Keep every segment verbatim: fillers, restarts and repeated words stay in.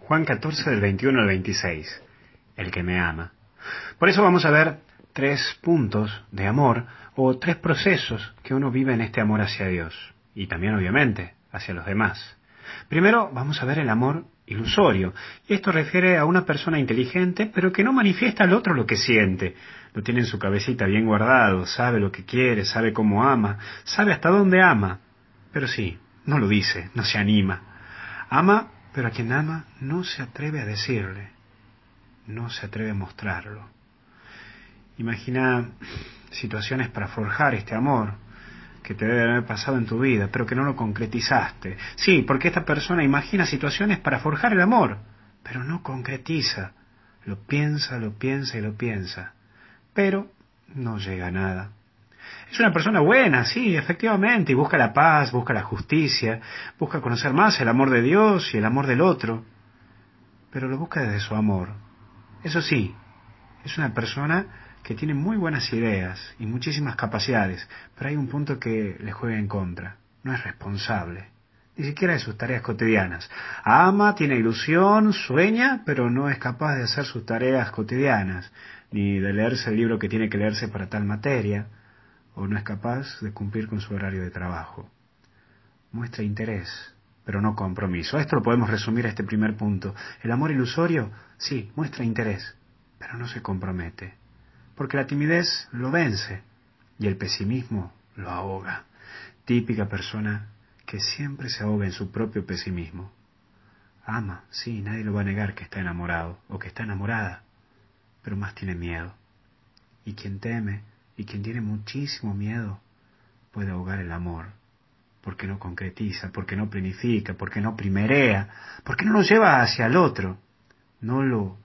Juan catorce del veintiuno al veintiséis. El que me ama. Por eso vamos a ver tres puntos de amor o tres procesos que uno vive en este amor hacia Dios y también obviamente hacia los demás. Primero vamos a ver el amor ilusorio, y esto refiere a una persona inteligente pero que no manifiesta al otro lo que siente. Lo tiene en su cabecita bien guardado, sabe lo que quiere, sabe cómo ama, sabe hasta dónde ama, pero sí, no lo dice, no se anima. Ama, pero a quien ama no se atreve a decirle, no se atreve a mostrarlo. Imagina situaciones para forjar este amor que te debe haber pasado en tu vida, pero que no lo concretizaste. Sí, porque esta persona imagina situaciones para forjar el amor, pero no concretiza. Lo piensa, lo piensa y lo piensa, pero no llega a nada. Es una persona buena, sí, efectivamente, y busca la paz, busca la justicia, busca conocer más el amor de Dios y el amor del otro, pero lo busca desde su amor. Eso sí, es una persona que tiene muy buenas ideas y muchísimas capacidades, pero hay un punto que le juega en contra. No es responsable, ni siquiera de sus tareas cotidianas. Ama, tiene ilusión, sueña, pero no es capaz de hacer sus tareas cotidianas, ni de leerse el libro que tiene que leerse para tal materia, o no es capaz de cumplir con su horario de trabajo. Muestra interés, pero no compromiso. A esto lo podemos resumir a este primer punto. El amor ilusorio, sí, muestra interés, pero no se compromete, porque la timidez lo vence y el pesimismo lo ahoga. Típica persona que siempre se ahoga en su propio pesimismo. Ama, sí, nadie lo va a negar que está enamorado o que está enamorada, pero más tiene miedo. Y quien teme y quien tiene muchísimo miedo puede ahogar el amor, porque no concretiza, porque no planifica, porque no primerea, porque no lo lleva hacia el otro, no lo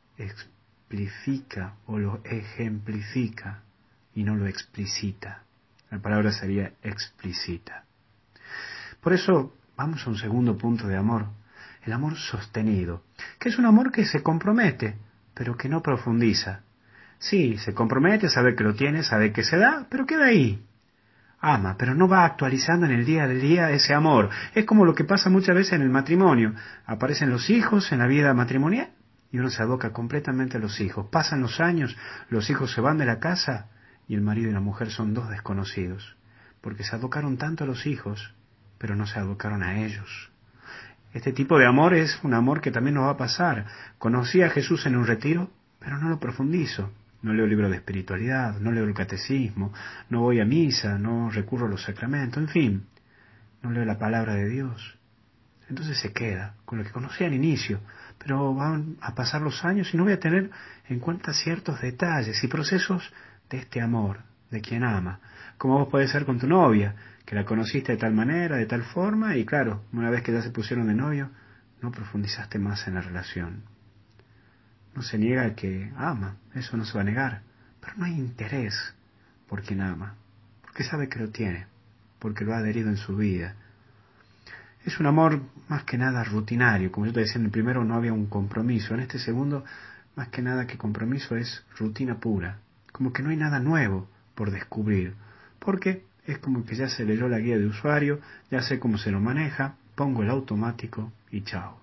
explica o lo ejemplifica y no lo explicita. La palabra sería explícita. Por eso vamos a un segundo punto de amor, el amor sostenido, que es un amor que se compromete, pero que no profundiza. Sí, se compromete, sabe que lo tiene, sabe que se da, pero queda ahí. Ama, pero no va actualizando en el día a día ese amor. Es como lo que pasa muchas veces en el matrimonio. Aparecen los hijos en la vida matrimonial y uno se aboca completamente a los hijos. Pasan los años, los hijos se van de la casa y el marido y la mujer son dos desconocidos, porque se abocaron tanto a los hijos, pero no se abocaron a ellos. Este tipo de amor es un amor que también nos va a pasar. Conocí a Jesús en un retiro, pero no lo profundizo. No leo libros de espiritualidad, no leo el catecismo, no voy a misa, no recurro a los sacramentos, en fin, no leo la palabra de Dios. Entonces se queda con lo que conocí al inicio, pero van a pasar los años y no voy a tener en cuenta ciertos detalles y procesos de este amor, de quien ama. Como vos podés ser con tu novia, que la conociste de tal manera, de tal forma, y claro, una vez que ya se pusieron de novio, no profundizaste más en la relación. No se niega el que ama, eso no se va a negar, pero no hay interés por quien ama, porque sabe que lo tiene, porque lo ha adherido en su vida. Es un amor más que nada rutinario, como yo te decía, en el primero no había un compromiso, en este segundo más que nada que compromiso es rutina pura, como que no hay nada nuevo por descubrir, porque es como que ya se leyó la guía de usuario, ya sé cómo se lo maneja, pongo el automático y chao.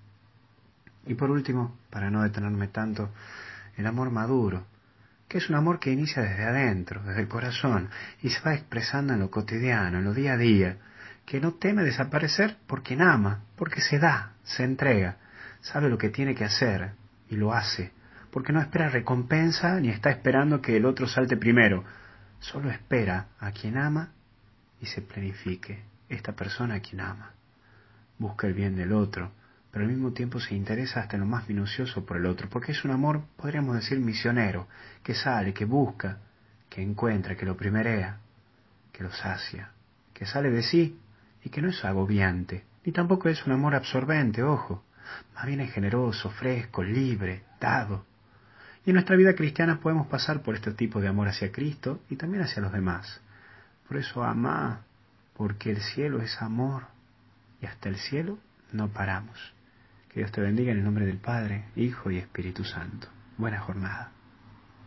Y por último, para no detenerme tanto, el amor maduro, que es un amor que inicia desde adentro, desde el corazón, y se va expresando en lo cotidiano, en lo día a día, que no teme desaparecer por quien ama, porque se da, se entrega, sabe lo que tiene que hacer y lo hace, porque no espera recompensa ni está esperando que el otro salte primero, solo espera a quien ama y se planifique, esta persona a quien ama. Busca el bien del otro, pero al mismo tiempo se interesa hasta en lo más minucioso por el otro, porque es un amor, podríamos decir, misionero, que sale, que busca, que encuentra, que lo primerea, que lo sacia, que sale de sí y que no es agobiante, ni tampoco es un amor absorbente, ojo, más bien es generoso, fresco, libre, dado. Y en nuestra vida cristiana podemos pasar por este tipo de amor hacia Cristo y también hacia los demás. Por eso ama, porque el cielo es amor y hasta el cielo no paramos. Que Dios te bendiga en el nombre del Padre, Hijo y Espíritu Santo. Buena jornada.